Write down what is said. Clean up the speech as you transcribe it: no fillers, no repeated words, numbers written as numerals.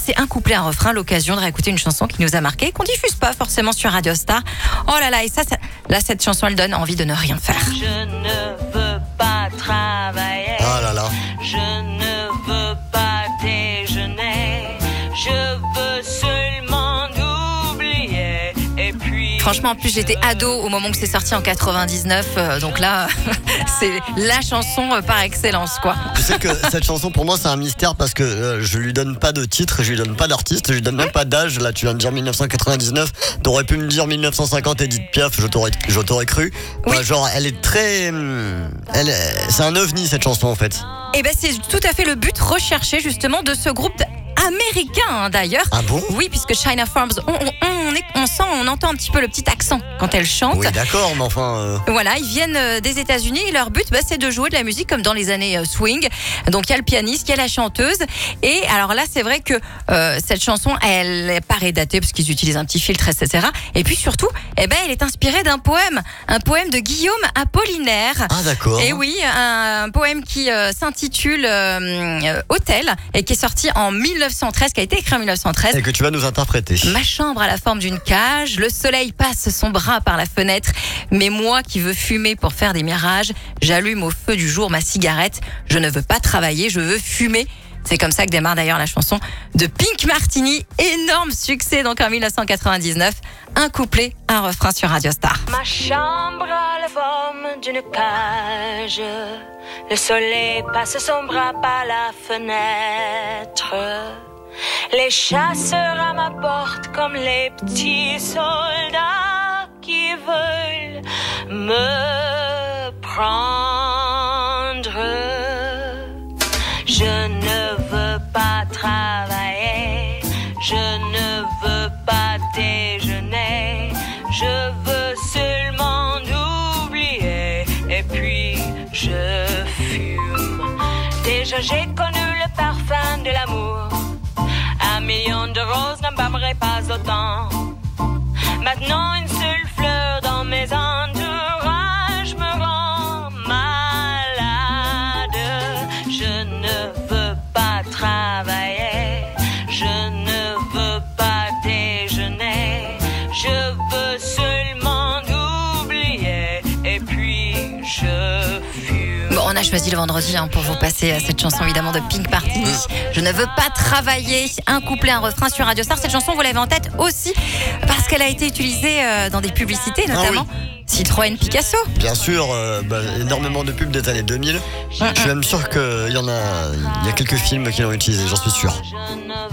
C'est un couplet, un refrain, l'occasion de réécouter une chanson qui nous a marqué, qu'on diffuse pas forcément sur Radio Star. Oh là là, et ça, là, cette chanson, elle donne envie de ne rien faire. Je ne veux pas travailler. Ah là là. Je ne veux pas déjeuner. Je veux seulement oublier. Et puis. Franchement, en plus, j'étais ado au moment où c'est sorti en 99. Donc là, c'est la chanson par excellence, quoi. Tu sais que cette chanson, pour moi, c'est un mystère parce que je lui donne pas de titre, je lui donne pas d'artiste, je lui donne même pas d'âge. Là, tu viens de dire 1999. T'aurais pu me dire 1950, Edith Piaf, je t'aurais cru. Oui. Ouais, genre, elle est très. C'est un ovni, cette chanson, en fait. Et ben, c'est tout à fait le but recherché, justement, de ce groupe américain, hein, d'ailleurs. Ah bon? Oui, puisque China Farms, on entend un petit peu le petit accent quand elle chante. Oui, d'accord, mais enfin. Voilà, ils viennent des États-Unis et leur but, c'est de jouer de la musique comme dans les années swing. Donc il y a le pianiste, il y a la chanteuse. Et alors là, c'est vrai que cette chanson, elle paraît datée parce qu'ils utilisent un petit filtre, etc. Et puis surtout, elle est inspirée d'un poème de Guillaume Apollinaire. Ah d'accord. Et oui, un poème qui s'intitule Hôtel et qui est sorti en 1913, qui a été écrit en 1913. Et que tu vas nous interpréter. Ma chambre a la forme d'une cage, le soleil passe son bras par la fenêtre, mais moi qui veux fumer pour faire des mirages, j'allume au feu du jour ma cigarette, je ne veux pas travailler, je veux fumer. C'est comme ça que démarre d'ailleurs la chanson de Pink Martini, énorme succès donc en 1999, un couplet, un refrain sur Radio Star. Ma chambre a la forme d'une cage. Le soleil passe son bras par la fenêtre. Les chasseurs à ma porte comme les petits soldats qui veulent me prendre. Je ne veux pas travailler, je ne veux pas déjeuner, je veux seulement oublier et puis je fume. Déjà j'ai connu le parfum de l'amour, 1 million de roses n'embâmerait pas autant. Maintenant une seule fleur dans mes entourages me rend malade. Je ne veux pas travailler, je ne veux pas déjeuner, je veux seulement oublier et puis je fume. Bon, on a choisi le vendredi pour vous passer cette chanson évidemment de Pink Martini. Je ne veux pas travailler, un couplet, un refrain sur Radio Star. Cette chanson, vous l'avez en tête aussi parce qu'elle a été utilisée dans des publicités, notamment Citroën Picasso. Bien sûr, énormément de pubs des années 2000. Je suis même sûr qu'il y a quelques films qui l'ont utilisé, j'en suis sûr.